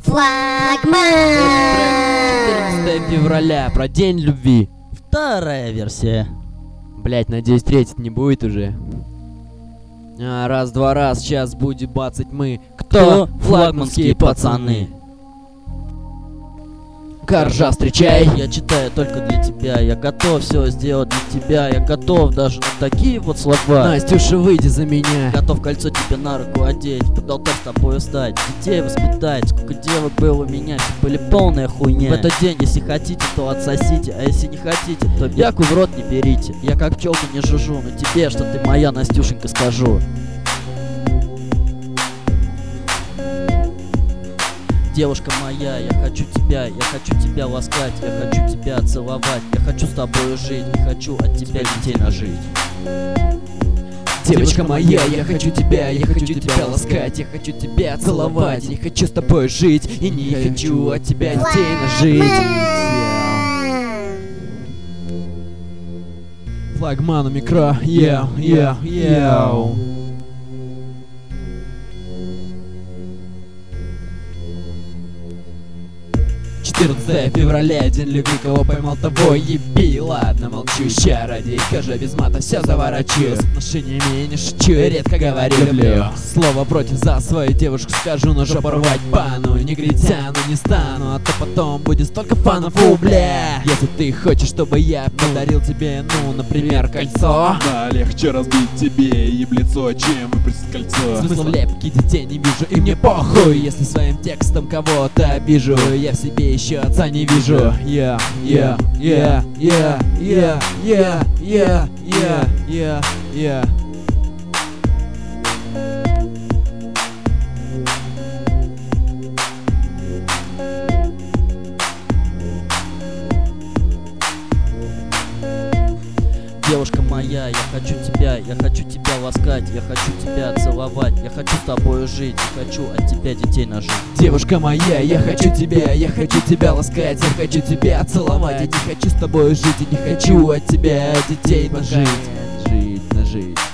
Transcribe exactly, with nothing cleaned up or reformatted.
Флагман! четырнадцатое февраля, про день любви. Вторая версия. Блять, надеюсь, третий не будет уже. А, раз, два, раз, сейчас будет бацать мы. Кто? Кто? Флагманские пацаны. Коржа, встречай. Я читаю только для тебя. Я готов все сделать для тебя. Я готов даже на такие вот слова. Настюша, выйди за меня. Готов кольцо тебе на руку одеть, под алтарь с тобой стать, детей воспитать. Сколько девок было у меня, все были полная хуйня. В этот день, если хотите, то отсосите, а если не хотите, то бяку в рот не берите. Я как пчелка не жужжу, но тебе, что ты моя, Настюшенька, скажу. Девушка моя, я хочу тебя, я хочу тебя ласкать, я хочу тебя целовать, я хочу с тобой жить, не хочу от тебя детей нажить. Девочка моя, я хочу тебя, я хочу тебя ласкать, я хочу тебя целовать, я не хочу с тобой жить и не хочу от тебя детей нажить. Флагман у микро, йоу, йоу, йоу. четырнадцатое февраля, день любви, кого поймал, того еби. Ладно, молчу, ща ради кажа без мата все заворочу. С отношениями не шучу, редко говорю люблю. Слово против за свою девушку скажу, но жопу рвать пану. Негритяну не стану, а то потом будет столько фанов, у бля. Если ты хочешь, чтобы я подарил тебе, ну, например, кольцо, да, легче разбить тебе еблицо, чем выпустить кольцо. Смысла в лепке детей не вижу, и мне похуй, если своим текстом кого-то обижу. Я в себе еще отца не вижу. Я, я, я, я, я, я, я, я, я, я. Девушка моя, я хочу тебя, я хочу тебя ласкать, я хочу тебя целовать, я хочу с тобой жить, я хочу от тебя детей нажить. Девушка моя, я хочу тебя, я хочу тебя ласкать, я хочу тебя целовать, я не хочу с тобой жить, и не хочу от тебя детей нажить. Жить, нажить.